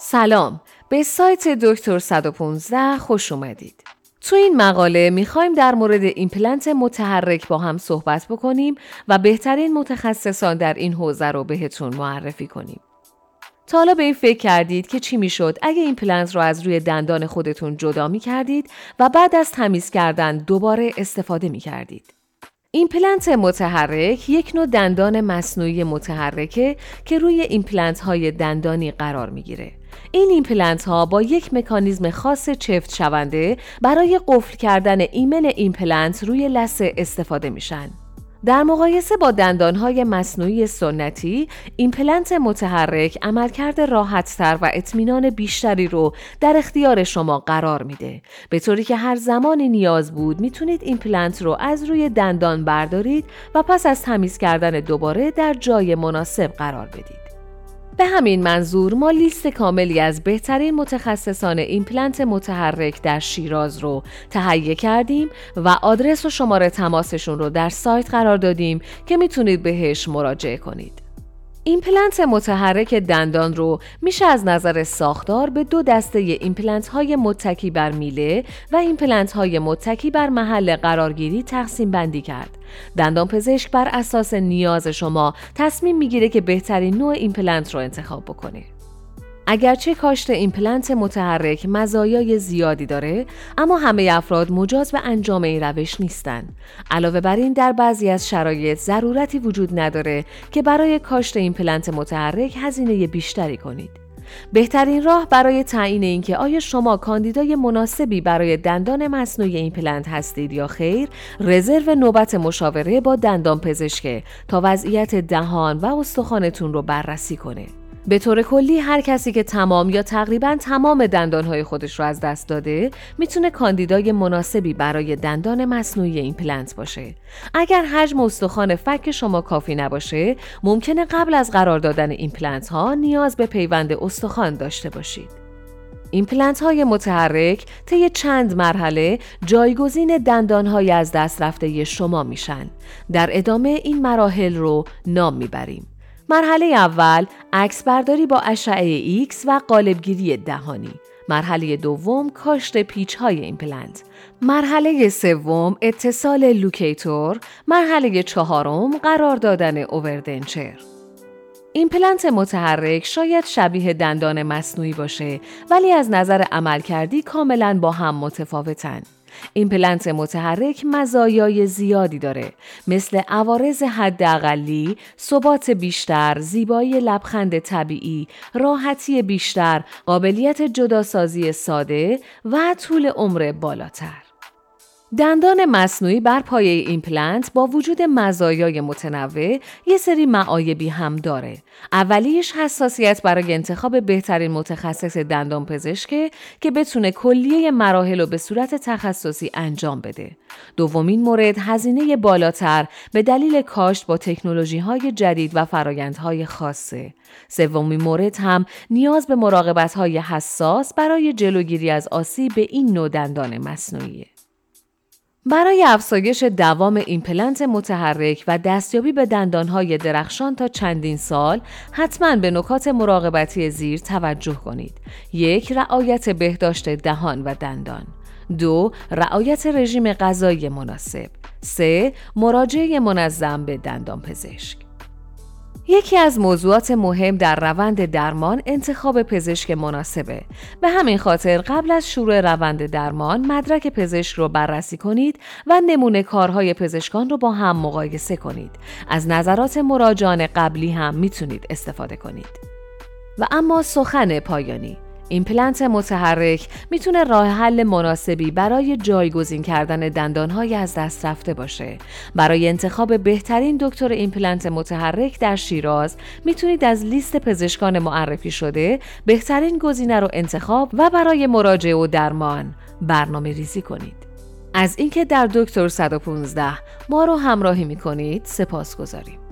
سلام، به سایت دکتر 115 خوش اومدید. تو این مقاله میخوایم در مورد ایمپلنت متحرک با هم صحبت بکنیم و بهترین متخصصان در این حوزه رو بهتون معرفی کنیم. تا حالا به این فکر کردید که چی میشد اگه ایمپلنت رو از روی دندان خودتون جدا میکردید و بعد از تمیز کردن دوباره استفاده میکردید؟ ایمپلنت متحرک یک نوع دندان مصنوعی متحرکه که روی ایمپلنت های دندانی قرار میگیره. این ایمپلنت ها با یک مکانیزم خاص چفت شونده برای قفل کردن ایمن ایمپلنت روی لثه استفاده میشن. در مقایسه با دندانهای مصنوعی سنتی، ایمپلنت متحرک عملکرد راحت‌تر و اطمینان بیشتری رو در اختیار شما قرار میده، به طوری که هر زمانی نیاز بود میتونید ایمپلنت رو از روی دندان بردارید و پس از تمیز کردن دوباره در جای مناسب قرار بدید. به همین منظور ما لیست کاملی از بهترین متخصصان ایمپلنت متحرک در شیراز رو تهیه کردیم و آدرس و شماره تماسشون رو در سایت قرار دادیم که میتونید بهش مراجعه کنید. ایمپلنت متحرک دندان رو میشه از نظر ساختار به دو دسته ایمپلنت های متکی بر میله و ایمپلنت های متکی بر محل قرارگیری تقسیم بندی کرد. دندان پزشک بر اساس نیاز شما تصمیم میگیره که بهترین نوع ایمپلنت رو انتخاب بکنه. اگرچه کاشت ایمپلنت متحرک مزایای زیادی داره، اما همه افراد مجاز به انجام این روش نیستن. علاوه بر این در بعضی از شرایط ضرورتی وجود نداره که برای کاشت ایمپلنت متحرک هزینه بیشتری کنید. بهترین راه برای تعیین اینکه آیا شما کاندیدای مناسبی برای دندان مصنوعی ایمپلنت هستید یا خیر، رزرو نوبت مشاوره با دندان پزشک تا وضعیت دهان و استخوانتون رو بررسی کنه. به طور کلی هر کسی که تمام یا تقریباً تمام دندانهای خودش رو از دست داده میتونه کاندیدای مناسبی برای دندان مصنوعی ایمپلنت باشه. اگر حجم استخوان فک شما کافی نباشه، ممکنه قبل از قرار دادن ایمپلنت ها نیاز به پیوند استخوان داشته باشید. ایمپلنت های متحرک طی چند مرحله جایگزین دندان های از دست رفته شما میشن. در ادامه این مراحل رو نام میبریم. مرحله اول عکس برداری با اشعه ایکس و قالبگیری دهانی. مرحله دوم کاشت پیچ های ایمپلنت. مرحله سوم اتصال لوکیتور. مرحله چهارم قرار دادن اووردنچر. ایمپلنت متحرک شاید شبیه دندان مصنوعی باشه، ولی از نظر عملکردی کاملاً با هم متفاوتن. ایمپلنت متحرک مزایای زیادی داره، مثل عوارض حداقلی، ثبات بیشتر، زیبایی لبخند طبیعی، راحتی بیشتر، قابلیت جداسازی ساده و طول عمر بالاتر. دندان مصنوعی بر پایه ایمپلنت با وجود مزایای متنوع یه سری معایبی هم داره. اولیش حساسیت برای انتخاب بهترین متخصص دندان پزشکه که بتونه کلیه مراحل رو به صورت تخصصی انجام بده. دومین مورد هزینه بالاتر به دلیل کاشت با تکنولوژی‌های جدید و فرآیندهای خاصه. سومین مورد هم نیاز به مراقبت‌های حساس برای جلوگیری از آسیب به این نوع دندان مصنوعیه. برای افزایش دوام ایمپلنت متحرک و دستیابی به دندانهای درخشان تا چندین سال، حتما به نکات مراقبتی زیر توجه کنید. 1. رعایت بهداشت دهان و دندان. 2. رعایت رژیم غذایی مناسب. 3. مراجعه منظم به دندان پزشک. یکی از موضوعات مهم در روند درمان انتخاب پزشک مناسبه. به همین خاطر قبل از شروع روند درمان مدرک پزشک رو بررسی کنید و نمونه کارهای پزشکان رو با هم مقایسه کنید. از نظرات مراجعان قبلی هم میتونید استفاده کنید. و اما سخن پایانی، ایمپلنت متحرک میتونه راه حل مناسبی برای جایگزین کردن دندانهای از دست رفته باشه. برای انتخاب بهترین دکتر ایمپلنت متحرک در شیراز میتونید از لیست پزشکان معرفی شده بهترین گزینه رو انتخاب و برای مراجعه و درمان برنامه ریزی کنید. از اینکه در دکتر 115 ما رو همراهی میکنید سپاسگزاریم.